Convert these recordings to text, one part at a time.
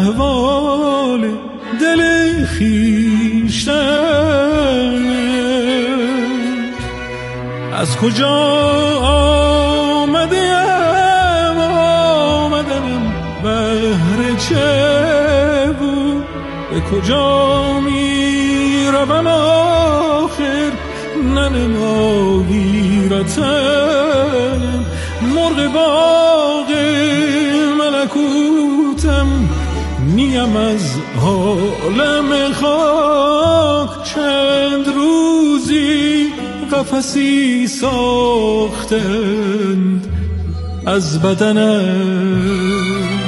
احوال دل خویشتن. از کجا آمدم بهر چه بود، به کجا می روم آخر ننماییرتم. مرغ باغ ملکوتم نیم از عالم خاک. چند روزی قفسی ساختند از بدنم.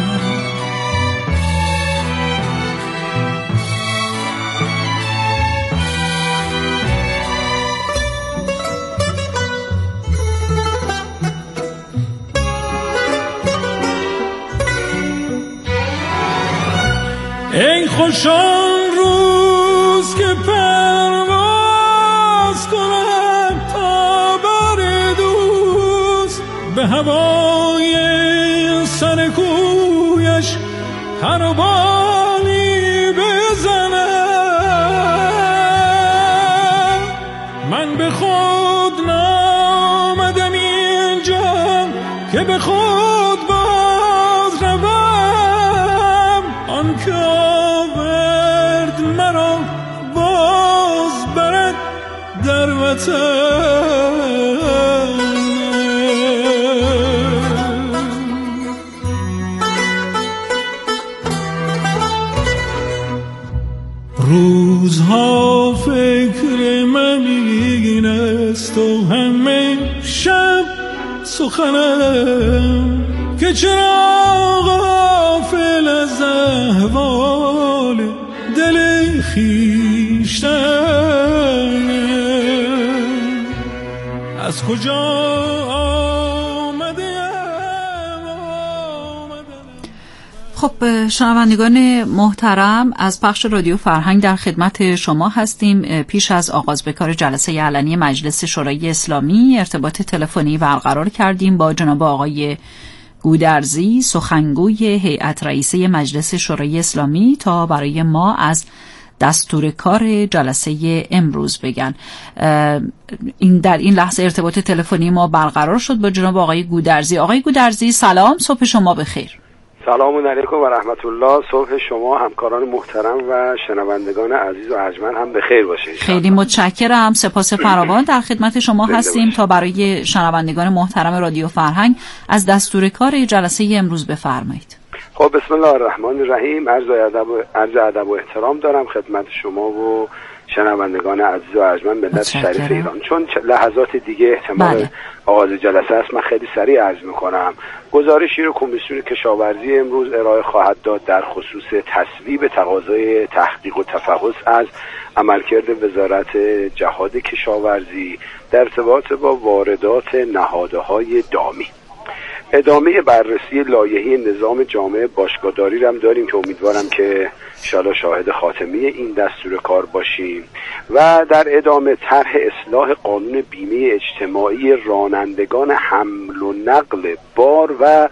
ای خوش آن روز که پرواز کنم تا بر دوست، به هوای سر کویش پر و بالی بزنم. من به خود نامدم اینجا که به خود باز روم. آن که آورد مرا باز برد در وطن. روزها فکر من این است و همه شب سخنم که چرا غافل از احوال دل خویشتن. از کجا خب شنوندگان محترم، از پخش رادیو فرهنگ در خدمت شما هستیم. پیش از آغاز به کار جلسه علنی مجلس شورای اسلامی ارتباط تلفنی برقرار کردیم با جناب آقای گودرزی، سخنگوی هیئت رئیسه مجلس شورای اسلامی، تا برای ما از دستور کار جلسه امروز بگن. در این لحظه ارتباط تلفنی ما برقرار شد با جناب آقای گودرزی. آقای گودرزی سلام، صبح شما بخیر. سلام علیکم و رحمت الله. صبح شما، همکاران محترم و شنوندگان عزیز و ارجمند هم بخیر باشه. خیلی متشکرم، سپاس فراوان. در خدمت شما هستیم تا برای شنوندگان محترم رادیو فرهنگ از دستور کار جلسه امروز بفرمایید. خب بسم الله الرحمن الرحیم. عرض ادب و احترام دارم خدمت شما و شنوندگان عزیز و ارجمند ملت شریف ایران. چون لحظات دیگه احتمال آغاز جلسه است، من خیلی سریع عرض میکنم. گزارشی رو کمیسیون کشاورزی امروز ارائه خواهد داد در خصوص تصویب تقاضای تحقیق و تفحص از عملکرد وزارت جهاد کشاورزی در ارتباط با واردات نهادهای دامی. ادامه بررسی لایحه نظام جامع باشگاهداری رو هم داریم که امیدوارم که انشاءالله شاهد خاتمه این دستور کار باشیم. و در ادامه طرح اصلاح قانون بیمه اجتماعی رانندگان حمل و نقل بار و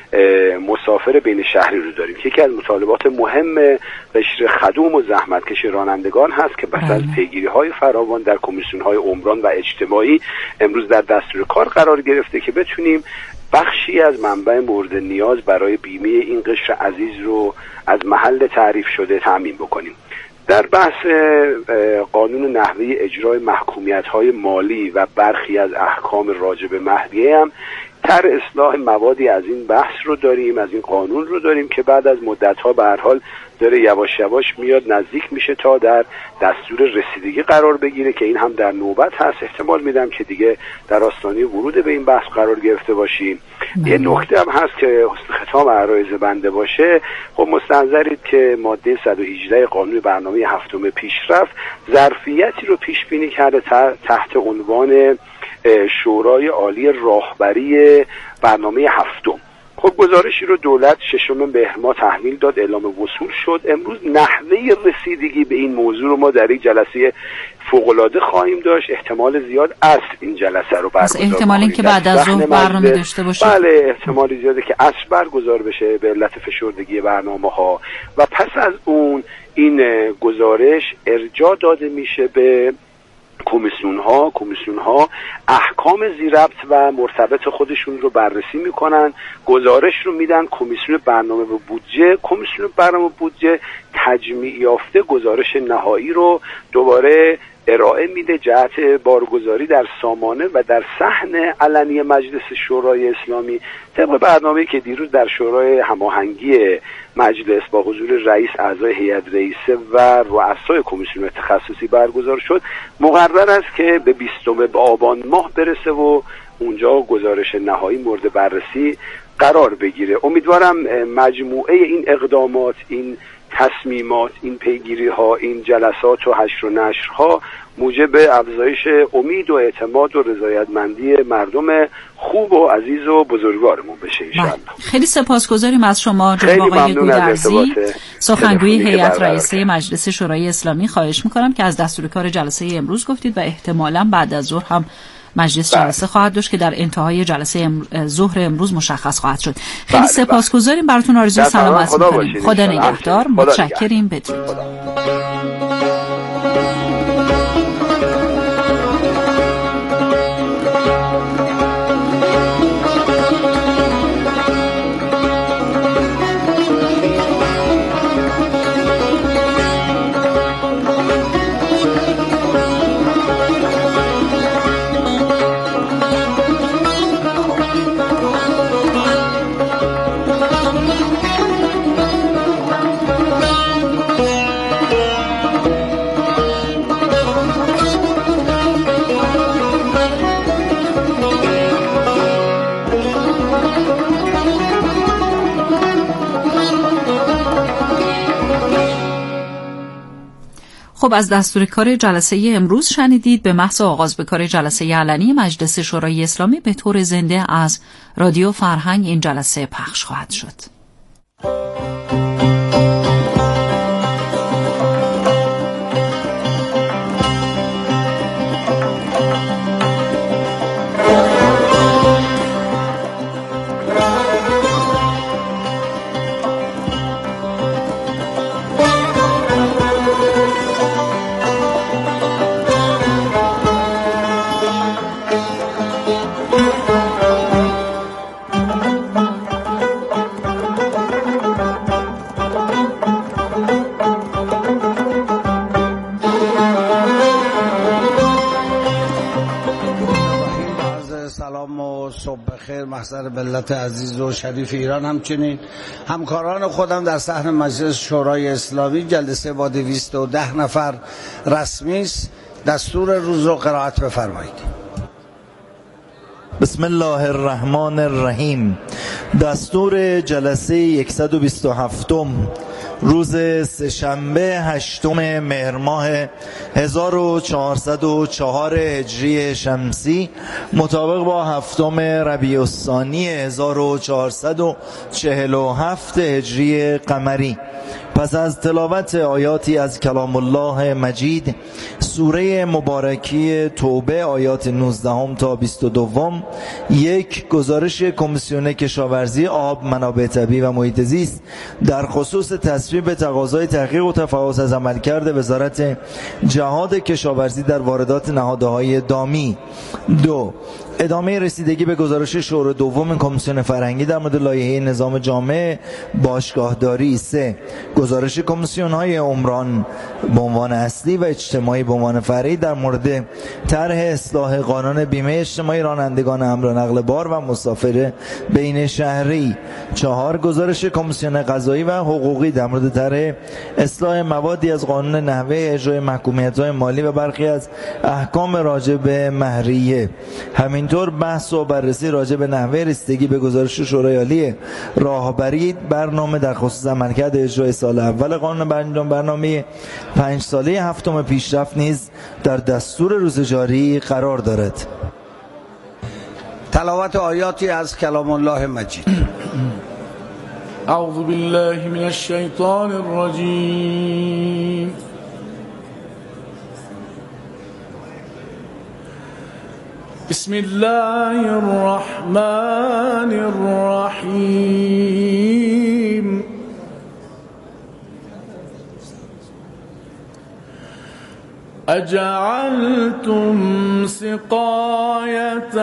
مسافر بین شهری رو داریم که یکی از مطالبات مهم قشر خدوم و زحمتکش رانندگان هست که پس از پیگیری‌های فراوان در کمیسیون‌های عمران و اجتماعی امروز در دستور کار قرار گرفته که بتونیم بخشی از منبع مورد نیاز برای بیمه این قشر عزیز رو از محل تعریف شده تامین بکنیم. در بحث قانون نحوه اجرای محکومیت‌های مالی و برخی از احکام راجع به مهریه هم طرح اصلاح موادی از این بحث رو داریم، از این قانون رو داریم که بعد از مدت‌ها به هر حال داره یواش یواش میاد نزدیک میشه تا در دستور رسیدگی قرار بگیره که این هم در نوبت هست. احتمال میدم که دیگه در آستانه ورود به این بحث قرار گرفته باشیم. یه نکته هم هست که ختام عرایض بنده باشه. خب مستحضرید که ماده 118 قانون برنامه هفتم پیشرفت ظرفیتی رو پیش بینی کرده تحت عنوان شورای عالی راهبری برنامه هفتم خب گزارشی رو دولت 6 مهر ماه تحویل داد، اعلام وصول شد. امروز نحوه رسیدگی به این موضوع رو ما در یک جلسه فوق‌العاده خواهیم داشت. احتمال زیاد عصر این جلسه رو برگزار کنیم. احتمال این که بعد از ظهر برنامه داشته باشیم. بله، احتمال زیاده که عصر برگزار بشه به علت فشردگی برنامه‌ها و پس از اون این گزارش ارجاع داده میشه به کمیسیون ها احکام ذی‌ربط و مرتبط خودشون رو بررسی میکنن، گزارش رو میدن کمیسیون برنامه و بودجه. کمیسیون برنامه و بودجه تجمیع یافته گزارش نهایی رو دوباره ارائه میده جهت بارگذاری در سامانه و در صحن علنی مجلس شورای اسلامی طبق برنامه‌ای که دیروز در شورای هماهنگی مجلس با حضور رئیس، اعضای هیئت رئیسه و رؤسای کمیسیون تخصصی برگزار شد. مقرر است که به 20 آبان ماه برسه و اونجا گزارش نهایی مورد بررسی قرار بگیره. امیدوارم مجموعه این اقدامات، این تصمیمات، این پیگیری ها، این جلسات و حشر و نشر ها موجب افزایش امید و اعتماد و رضایتمندی مردم خوب و عزیز و بزرگوارمون بشه انشاءالله. خیلی سپاسگزاریم از شما جناب آقای گودرزی، سخنگوی هیئت رئیسه مجلس شورای اسلامی. خواهش میکنم که از دستورکار جلسه امروز گفتید و احتمالاً بعد از ظهر هم مجلس جلسه خواهد داشت که در انتهای جلسه ظهر امروز مشخص خواهد شد. خیلی سپاسگزاریم، براتون آرزوی سلامت می‌کنیم. خدا نگهدار. متشکریم. بدرود. خب از دستورکار جلسه امروز شنیدید. به محض آغاز به کار جلسه علنی مجلس شورای اسلامی به طور زنده از رادیو فرهنگ این جلسه پخش خواهد شد. محضر ملت عزیز و شریف ایران، همچنین همکاران خودم در صحن مجلس شورای اسلامی. جلسه با 210 نفر رسمی است. دستور روز رو قرائت بفرمایید. بسم الله الرحمن الرحیم. دستور جلسه 127 روز سه‌شنبه 8 مهر ماه 1404 هجری شمسی مطابق با 7 ربیع الثانی 1447 هجری قمری. پس از تلاوت آیاتی از کلام الله مجید، سوره مبارکی توبه آیات 19 تا 22، یک گزارش کمیسیون کشاورزی، آب، منابع طبیعی و محیط زیست در خصوص تصویب تقاضای تحقیق و تفحص از عملکرد وزارت جهاد کشاورزی در واردات نهادهای دامی. 2. ادامه رسیدگی به گزارش شورای دوم کمیسیون فرهنگی در مورد لایحه نظام جامع باشگاهداری. 3. گزارش کمیسیون‌های عمران به عنوان اصلی و اجتماعی به عنوان فرعی در مورد طرح اصلاح قانون بیمه اجتماعی رانندگان حمل و نقل بار و مسافر بین شهری. 4. گزارش کمیسیون قضایی و حقوقی در مورد طرح اصلاح موادی از قانون نحوه اجرای محکومیت‌های مالی و برخی از احکام راجع به مهریه. همینطور بحث و بررسی راجع به نحوه رسیدگی به گزارش شورای عالی راهبری برنامه در خصوص عملکرد اجرای سال اول قانون برنامه 5 ساله هفتم پیشرفت نیز در دستور روز جاری قرار دارد. تلاوت آیاتی از کلام الله مجید. أعوذ بالله من الشيطان الرجيم. بسم الله الرحمن الرحيم. أجعلتم سقاية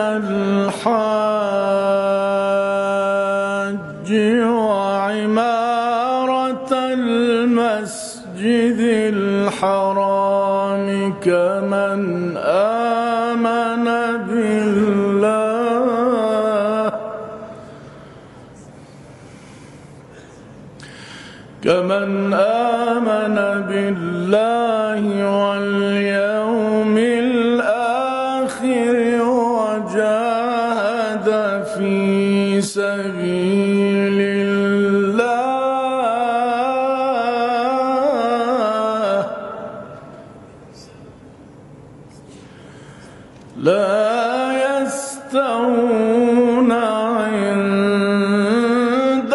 الحاج وعمارة المسجد الحرام كمن آمن بالله واليوم الآخر وجاهد في سبيل الله لا يستوون عند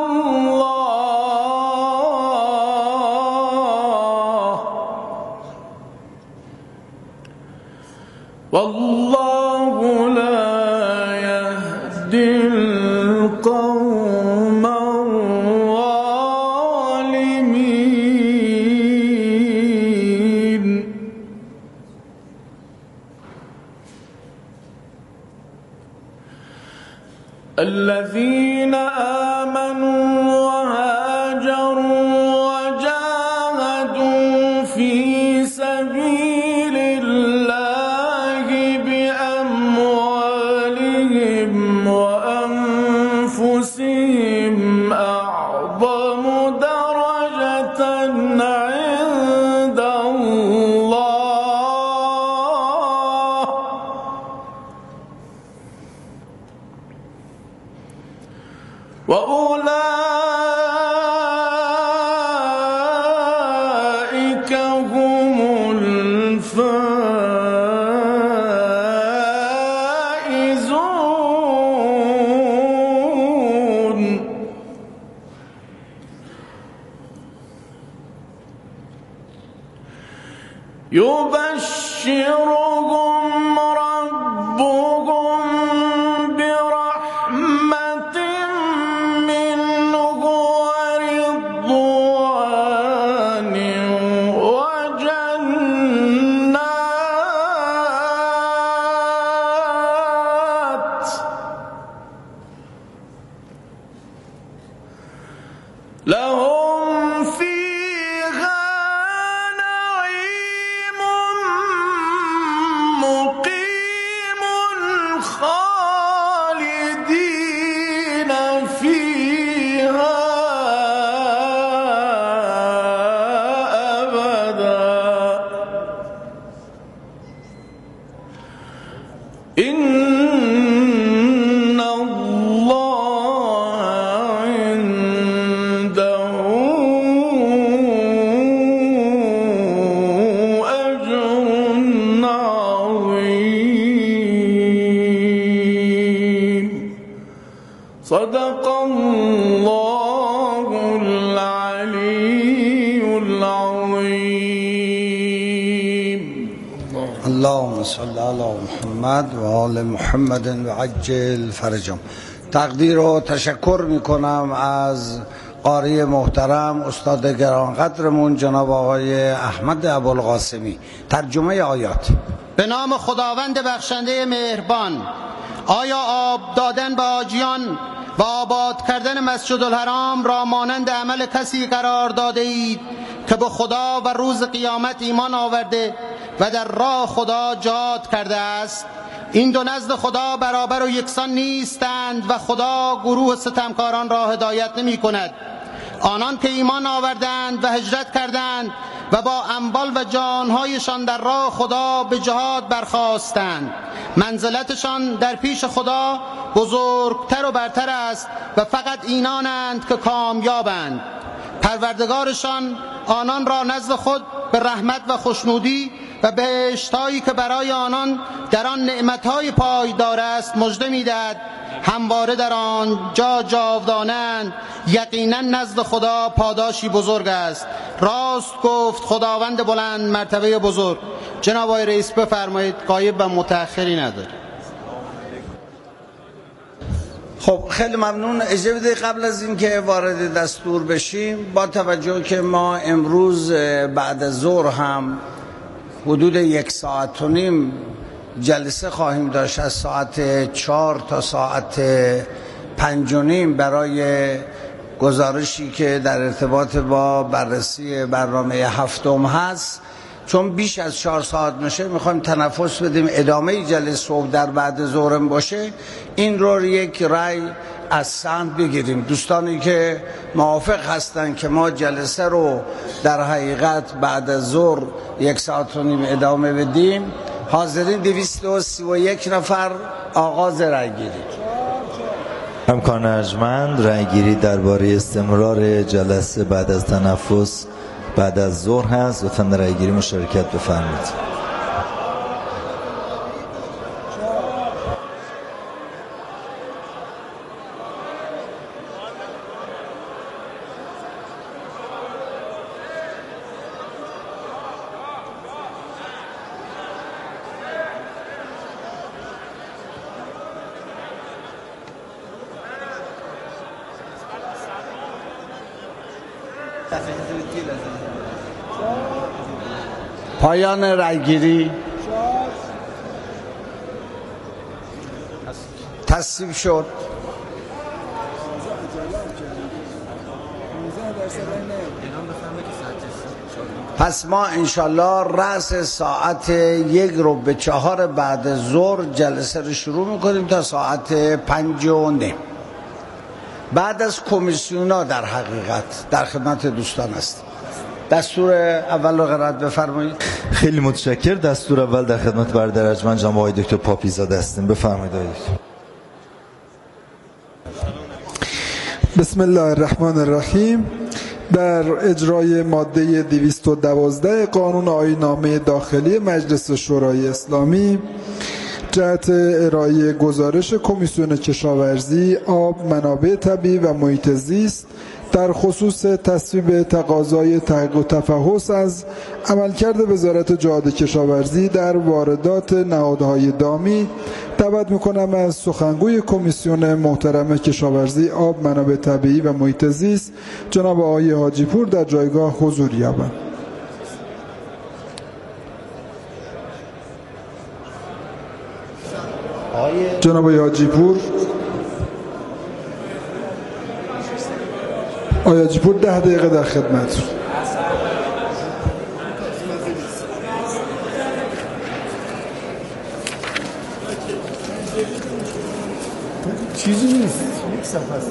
الله والله لا يهدي القوم الظالمين. الذين آمنوا وهاجروا وجاهدوا في سبيل الله بأموالهم وأنفسهم أعظم درجة عند الله وأولئك هم الفائزون. يبشرهم ربهم برحمة منه ورضوان وجنات لهم فيها نعيم مقيم خالدين فيها أبدا. إن الله عنده أجر عظيم. صدق الله العلي العظيم. اللهم صل على محمد و آل محمد و عجل فرجهم. تقدیر و تشکر میکنم از قاری محترم استاد گرانقدرمون جناب آقای احمد ابوالقاسمی. ترجمه آیات. به نام خداوند بخشنده مهربان. آیا آب دادن به حاجیان و آباد کردن مسجد الحرام را مانند عمل کسی قرار داده اید که به خدا و روز قیامت ایمان آورده و در راه خدا جهاد کرده است؟ این دو نزد خدا برابر و یکسان نیستند و خدا گروه ستمکاران را هدایت نمی کند. آنان که ایمان آوردند و هجرت کردند و با اموال و جانهایشان در راه خدا به جهاد برخاستند، منزلتشان در پیش خدا بزرگتر و برتر است و فقط اینانند که کامیابند. پروردگارشان آنان را نزد خود به رحمت و خوشنودی و بهشت‌هایی که برای آنان در آن نعمت‌های پایدار است مژده می‌دهد. همواره در آن جا جاودانند، یقینا نزد خدا پاداشی بزرگ است. راست گفت خداوند بلند مرتبه بزرگ. جناب آقای رئیس بفرمایید، غایب و متأخری نداره. خب خیلی ممنون. اجازه بدید قبل از اینکه وارد دستور بشیم، با توجه که ما امروز بعد از ظهر هم حدود 1.5 ساعت جلسه خواهیم داشت، از ساعت 4 تا ساعت 5:30 برای گزارشی که در ارتباط با بررسی برنامه هفتم هست. چون بیش از 4 ساعت میشه میخوایم تنفس بدیم، ادامه جلسه صبح در بعد ظهرم باشه. این رو یک رأی از سمت بگیریم. دوستانی که موافق هستن که ما جلسه رو در حقیقت بعد از ظهر 1.5 ساعت ادامه بدیم، حاضرین 231 نفر. آغاز رأی گیری. امکان ارجمند رأی گیری درباره استمرار جلسه بعد از تنفس بعد از ظهر هست. لطفاً در رأی گیری مشارکت بفرمایید. پایان رأیگیری. تصویب شد. پس ما انشالله رأس ساعت 1:04 بعد ظهر جلسه رو شروع میکنیم تا ساعت 5:09. بعد از کمیسیونا در حقیقت در خدمت دوستان است. دستور اول رو قرائت بفرمایید. خیلی متشکر. دستور اول در خدمت برادر ارجمند جناب آقای دکتر پاپیزاده هستیم. بفرمایید. بسم الله الرحمن الرحیم. در اجرای ماده 212 قانون آیین‌نامه داخلی مجلس شورای اسلامی جهت ارائه گزارش کمیسیون کشاورزی، آب، منابع طبیعی و محیط زیست در خصوص تصویب تقاضای تحقیق و تفحص از عملکرد وزارت جهاد کشاورزی در واردات نهادهای دامی، دعوت میکنم از سخنگوی کمیسیون محترم کشاورزی، آب، منابع طبیعی و محیط زیست جناب آقای حاجی پور در جایگاه حضور یابند. جناب آقای حاجی پور. آقای حاجی پور 10 دقیقه در خدمت. چیزی نیست، یک صفحه است.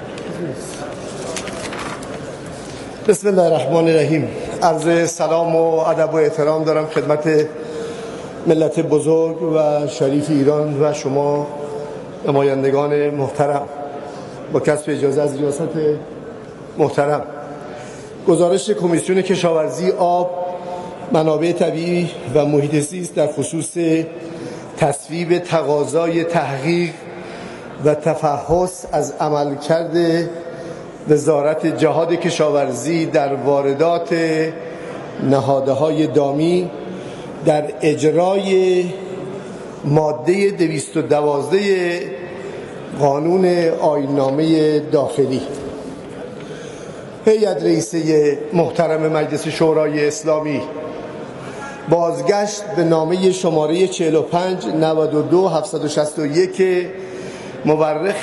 بسم الله الرحمن الرحیم. عرض سلام و ادب و احترام دارم خدمت ملت بزرگ و شریف ایران و شما نمایندگان محترم. با کسب اجازه از ریاست محترم، گزارش کمیسیون کشاورزی، آب، منابع طبیعی و محیط زیست در خصوص تصویب تقاضای تحقیق و تفحص از عملکرد وزارت جهاد کشاورزی در واردات نهادهای دامی در اجرای ماده 212 قانون آیین‌نامه داخلی. هیئت رئیسه محترم مجلس شورای اسلامی، بازگشت به نامه شماره 4592-761 مورخ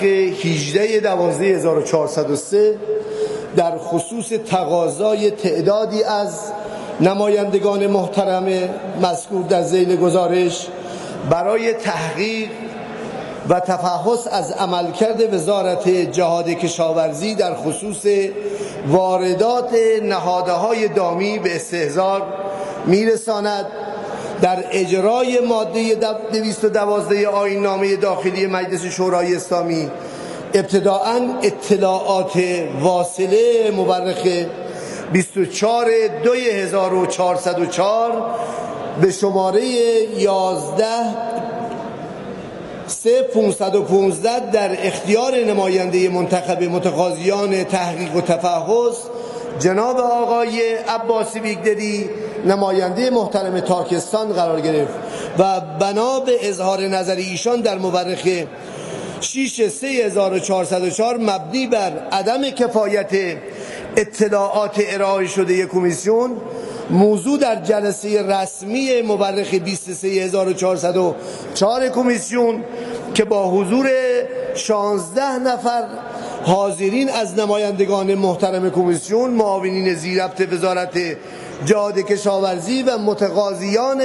18/12/1403 در خصوص تقاضای تعدادی از نمایندگان محترم مذکور در ذیل گزارش برای تحقیق و تفحص از عملکرد وزارت جهاد کشاورزی در خصوص واردات نهادهای دامی به استحضار میرساند. در اجرای ماده 212 آیین‌نامه داخلی مجلس شورای اسلامی ابتداءً اطلاعات واصله مورخ 24/2404 به شماره 11 3515 در اختیار نماینده منتخب متقاضیان تحقیق و تفحص جناب آقای عباسی بیگدلی نماینده محترم تاکستان قرار گرفت و بنا به اظهار نظر ایشان در مورخ 6/3404 مبنی بر عدم کفایت اطلاعات ارائه شده کمیسیون موضوع در جلسه رسمی مورخ 23/1404 کمیسیون که با حضور 16 نفر حاضرین از نمایندگان محترم کمیسیون، معاونین زیربط وزارت جهاد کشاورزی و متقاضیان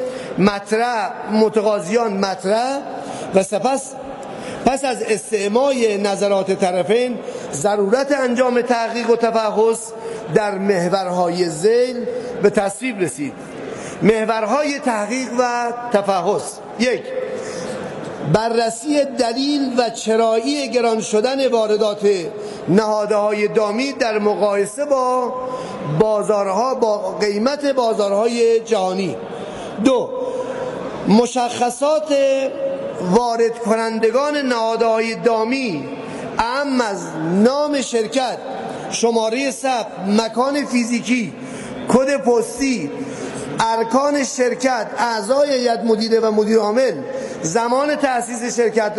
مطرح و پس از استعمال نظرات طرفین ضرورت انجام تحقیق و تفحص در محورهای ذیل به تصویب رسید. محورهای تحقیق و تفحص: 1. بررسی دلیل و چرایی گران شدن واردات نهادهای دامی در مقایسه با قیمت بازارهای جهانی. 2. مشخصات وارد کنندگان نهادهای دامی اهم از نام شرکت، شماره ثبت، مکان فیزیکی، کد پستی، ارکان شرکت، اعضای هیئت مدیره و مدیر عامل، زمان تأسیس شرکت،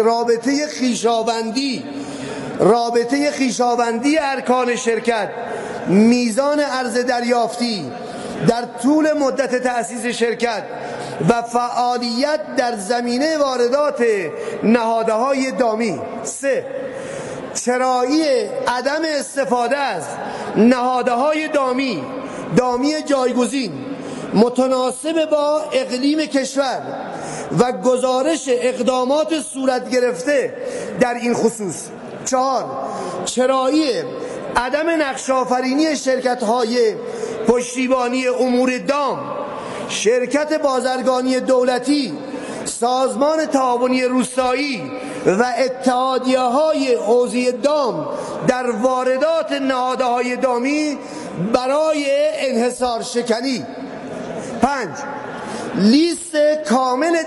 رابطه خویشاوندی ارکان شرکت، میزان ارز دریافتی در طول مدت تأسیس شرکت و فعالیت در زمینه واردات نهادهای دامی. 3. چرایی عدم استفاده از نهادهای دامی جایگزین متناسب با اقلیم کشور و گزارش اقدامات صورت گرفته در این خصوص. 4. چرایی عدم نقش‌آفرینی شرکت‌های پشتیبانی امور دام، شرکت بازرگانی دولتی، سازمان تعاونی روستایی و اتحادیه‌های حوزه دام در واردات نهادهای دامی برای انحصار شکنی. 5. لیست کامل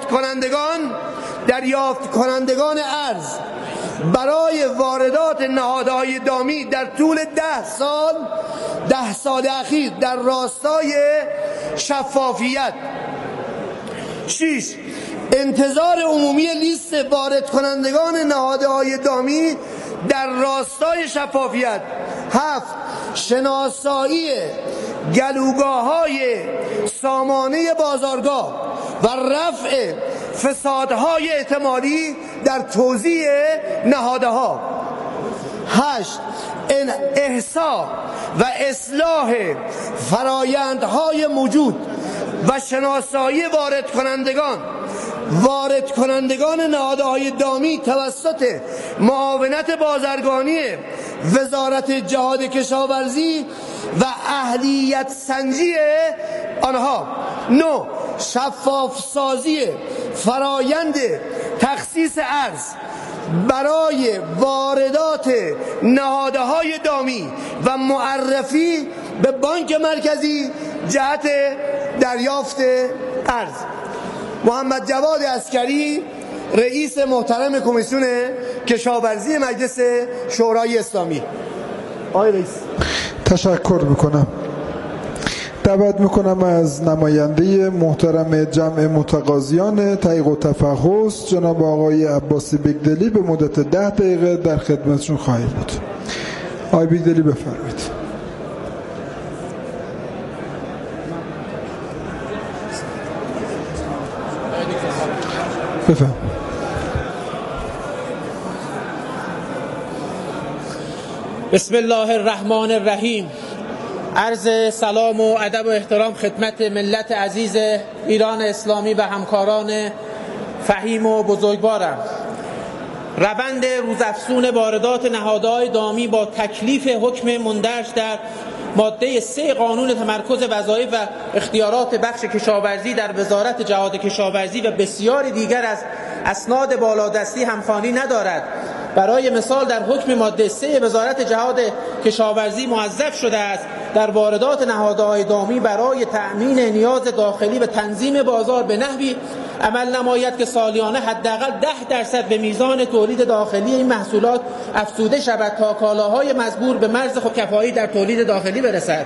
دریافت کنندگان ارز برای واردات نهادهای دامی در طول 10 سال اخیر در راستای شفافیت. 6. انتظار عمومی لیست وارد کنندگان نهادهای دامی در راستای شفافیت. 7. شناسایی گلوگاه‌های سامانه بازارگاه و رفع فسادهای احتمالی در توزیع نهادها. 8. احصا و اصلاح فرایندهای موجود و شناسایی وارد کنندگان نهادهای دامی توسط معاونت بازرگانی وزارت جهاد کشاورزی و اهلیت سنجی آنها. 9. شفاف سازی فرایند تخصیص ارز برای واردات نهادهای دامی و معرفی به بانک مرکزی جهت دریافت ارز. محمد جواد عسکری، رئیس محترم کمیسیون کشاورزی مجلس شورای اسلامی. آقای رئیس. تشکر میکنم. دعوت میکنم از نماینده محترم جمع متقاضیان تحقیق و تفحص جناب آقای عباسی بیگدلی به مدت 10 دقیقه در خدمتشون خواهیم بود. آقای بیگدلی بفرمایید. بفرمایید. بسم الله الرحمن الرحیم. عرض سلام و ادب و احترام خدمت ملت عزیز ایران اسلامی و همکاران فهیم و بزرگوارم. روند روزافزون واردات نهادهای دامی با تکلیف حکم مندرج در ماده 3 قانون تمرکز وظایف و اختیارات بخش کشاورزی در وزارت جهاد کشاورزی و بسیاری دیگر از اسناد بالادستی همخوانی ندارد. برای مثال در حکم ماده 3 وزارت جهاد کشاورزی موظف شده است در واردات نهادهای دامی برای تأمین نیاز داخلی و تنظیم بازار به نحوی عمل نماید که سالیانه حداقل 10% به میزان تولید داخلی این محصولات افزوده شود تا کالاهای مزبور به مرز کفایی در تولید داخلی برسد.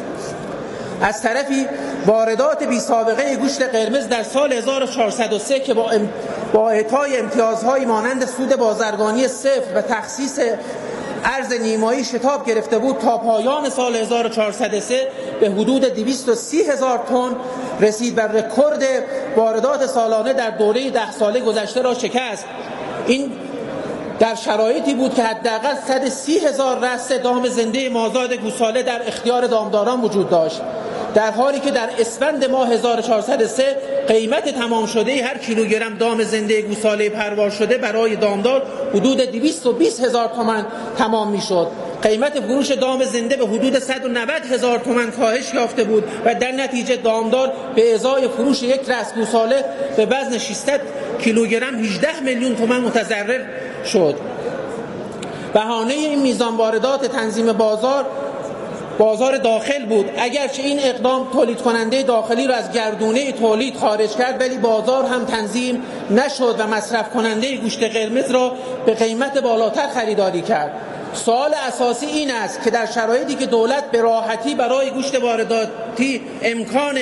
از طرفی واردات بی سابقه گوشت قرمز در سال 1403 که با اعطای امتیازهای مانند سود بازرگانی صفر و تخصیص ارز نیمایی شتاب گرفته بود، تا پایان سال 1403 به حدود 230,000 تن رسید و رکورد واردات سالانه در دوره 10 ساله گذشته را شکست. این در شرایطی بود که حداقل 130,000 رسته دام زنده مازاد گوساله در اختیار دامداران وجود داشت، در حالی که در اسفند ماه 1403 قیمت تمام شده هر کیلوگرم دام زنده گوساله پروار شده برای دامدار حدود 220,000 تومان تمام میشد. قیمت فروش دام زنده به حدود 190,000 تومان کاهش یافته بود و در نتیجه دامدار به ازای فروش یک رأس گوساله به وزن 600 کیلوگرم 18 میلیون تومان متضرر شد. بهانه این میزان واردات تنظیم بازار داخل بود. اگرچه این اقدام تولید کننده داخلی را از گردونه تولید خارج کرد، ولی بازار هم تنظیم نشد و مصرف کننده گوشت قرمز را به قیمت بالاتر خریداری کرد. سوال اساسی این است که در شرایطی که دولت به راحتی برای گوشت وارداتی امکان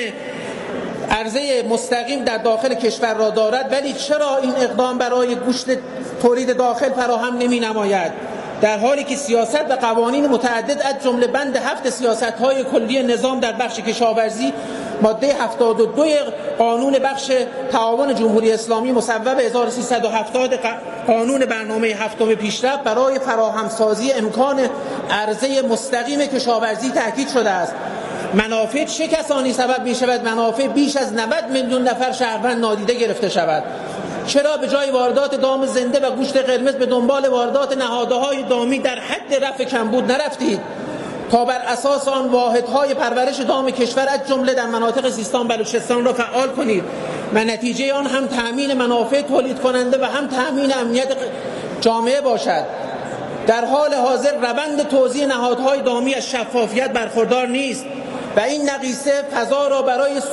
عرضه مستقیم در داخل کشور را دارد، ولی چرا این اقدام برای گوشت تولید داخل فراهم نمی نماید؟ در حالی که سیاست و قوانین متعدد از جمله بند 7 سیاست‌های کلی نظام در بخش کشاورزی، ماده 72 قانون بخش تعاون جمهوری اسلامی مصوب 1370 قانون برنامه هفتم پیشرفت برای فراهمسازی امکان عرضه مستقیم کشاورزی تاکید شده است. منافع چه کسانی سبب می شود منافع بیش از 90 میلیون نفر شهروند نادیده گرفته شود؟ چرا به جای واردات دام زنده و گوشت قرمز به دنبال واردات نهادهای دامی در حد رفع کمبود نرفتید تا بر اساس آن واحدهای پرورش دام کشور از جمله در مناطق سیستان بلوچستان را فعال کنید و نتیجه آن هم تأمین منافع تولید کننده و هم تأمین امنیت جامعه باشد؟ در حال حاضر روند توزیع نهادهای دامی از شفافیت برخوردار نیست و این نقیصه فضا را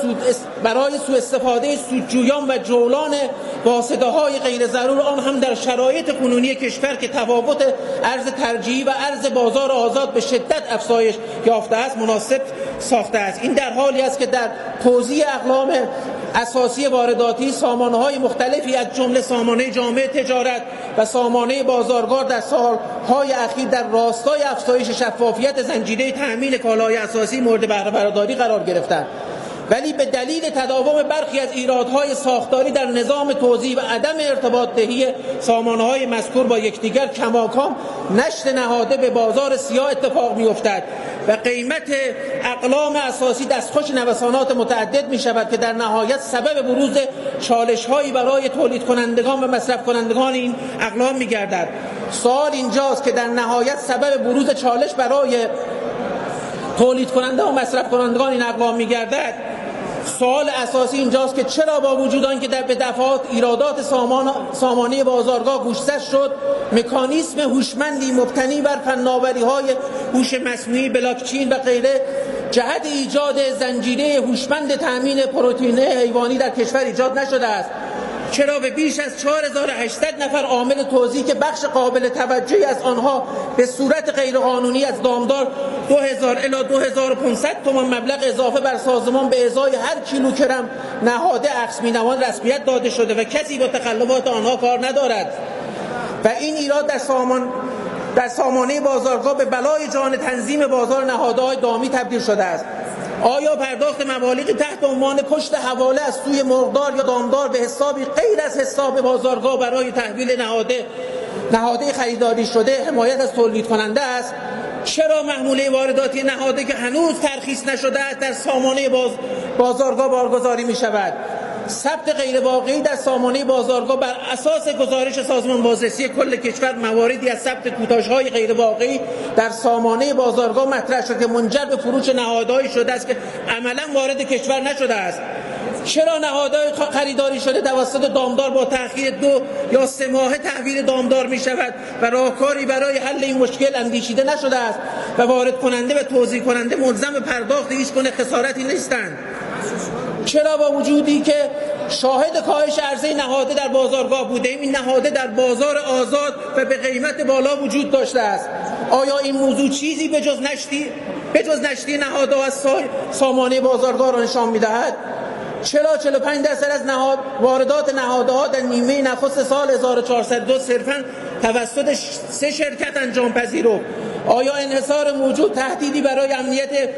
برای سوء استفاده سودجویان و جولان واسطه‌های غیر ضرور، آن هم در شرایط کنونی کشور که تفاوت ارز ترجیحی و ارز بازار آزاد به شدت افزایش یافته است مناسب ساخته است. این در حالی است که در توزیع اقلام اساسی وارداتی سامانه‌های مختلفی از جمله سامانه جامعه تجارت و سامانه بازارگاه در سالهای اخیر در راستای افزایش شفافیت زنجیره تأمین کالای اساسی مورد بهره برداری قرار گرفتند، ولی به دلیل تداوم برخی از ایرادهای ساختاری در نظام توزیع و عدم ارتباط دهی سامانه‌های مذکور با یکدیگر کماکان نشر نهاده به بازار سیاه اتفاق می‌افتد و قیمت اقلام اساسی دستخوش نوسانات متعدد می‌شود که در نهایت سبب بروز چالش‌هایی برای تولید کنندگان و مصرف کنندگان این اقلام می‌گردد. سوال اینجاست که در نهایت سبب بروز چالش برای تولید کننده و مصرف کنندگان این اقلام می‌گردد. سوال اساسی اینجاست که چرا با وجود آنکه به دفعات ایرادات سامانه بازارگاه گوشزد شد، مکانیزم هوشمندی مبتنی بر فناوری‌های هوش مصنوعی، بلاکچین و غیره جهت ایجاد زنجیره هوشمند تأمین پروتئین حیوانی در کشور ایجاد نشده است؟ چرا به بیش از 4800 نفر عامل توزیع که بخش قابل توجهی از آنها به صورت غیرقانونی از دامدار 2000 الی 2500 تومان مبلغ اضافه بر سازمان به ازای هر کیلوگرم نهاده اخذ مینوان رسمیت داده شده و کسی با تخلفات آنها کار ندارد و این ایراد در سامانه بازارگاه به بلای جان تنظیم بازار نهادهای دامی تبدیل شده است؟ آیا پرداخت مبالغی تحت عنوان پشت حواله از سوی مرغدار یا دامدار به حسابی غیر از حساب بازارگاه برای تحویل نهاده خریداری شده حمایت از تولید کننده است؟ چرا محموله وارداتی نهاده که هنوز ترخیص نشده است در سامانه بازارگاه بارگذاری می شود؟ ثبت غیر واقعی در سامانه بازارگاه بر اساس گزارش سازمان بازرسی کل کشور مواردی از ثبت کوتاژهای غیر واقعی در سامانه بازارگاه مطرح شده که منجر به فروش نهادهایی شده است که عملا وارد کشور نشده است. چرا نهادهای خریداری شده توسط دامدار با تأخیر 2 یا 3 ماهه تحویل دامدار می شود و راهکاری برای حل این مشکل اندیشیده نشده است و وارد کننده و توزیع کننده ملزم پرداخت هیچ گونه خسارتی نیستند؟ چرا با وجودی که شاهد کاهش عرضه نهاده در بازارگاه بودیم، این نهاده در بازار آزاد و به قیمت بالا وجود داشته است؟ آیا این موضوع چیزی به جز نشتی نهادها از سامانه بازارگاه را نشان می‌دهد؟ چرا 45% از واردات نهادها در نیمه نخست سال 1402 صرفاً توسط 3 شرکت انجام پذیرفت؟ آیا انحصار موجود تهدیدی برای امنیت